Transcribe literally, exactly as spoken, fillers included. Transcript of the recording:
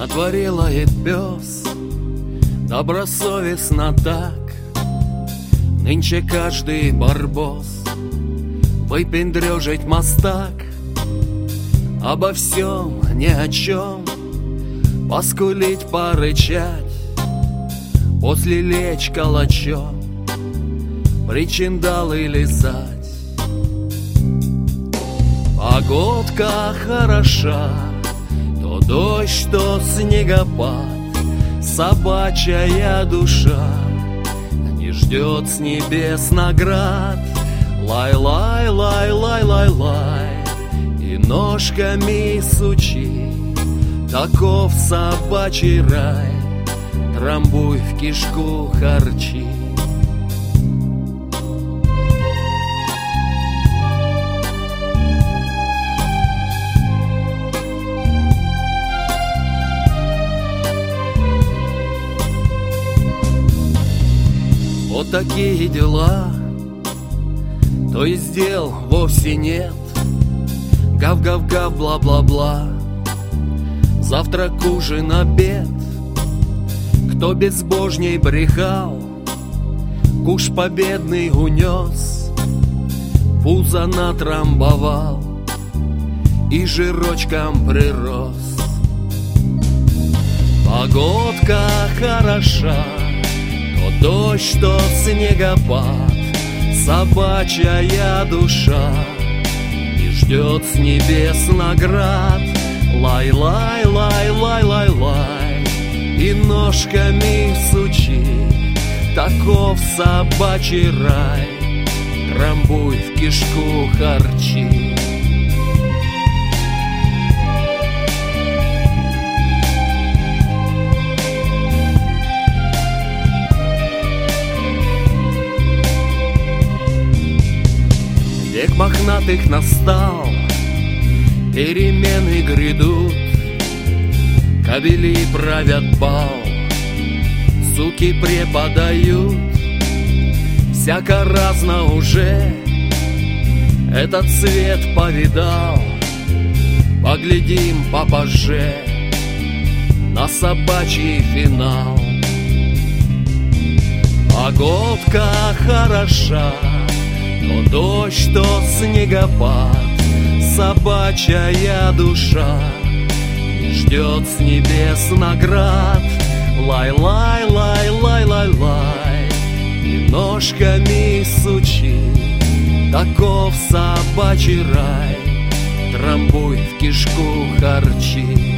На дворе лает пес, добросовестно так. Нынче каждый барбос выпендрежить мастак. Обо всем, ни о чем, поскулить, порычать, после лечь калачом, причиндалы лизать. Погодка хороша, то дождь, то снегопад, собачья душа не ждет с небес наград. Лай-лай, лай-лай, лай-лай, и ножками сучи. Таков собачий рай, трамбуй в кишку харчи. Вот такие дела, то есть дел вовсе нет. Гав-гав-гав, бла-бла-бла, завтрак, ужин, обед. Кто безбожней брехал, куш победный унес, пузо натрамбовал и жирочком прирос. Погодка хороша, то дождь, то снегопад, собачья душа не ждет с небес наград. Лай-лай, лай-лай, лай-лай, и ножками сучи. Таков собачий рай, трамбуй в кишку харчи. Век мохнатых настал, перемены грядут. Кобели правят бал, суки преподают. Всяко разно уже этот свет повидал. Поглядим попозже на собачий финал. Погодка хороша, то дождь, то снегопад, собачья душа не ждет с небес наград. Лай-лай, лай-лай, лай-лай, и ножками сучи. Таков собачий рай, трамбуй в кишку харчи.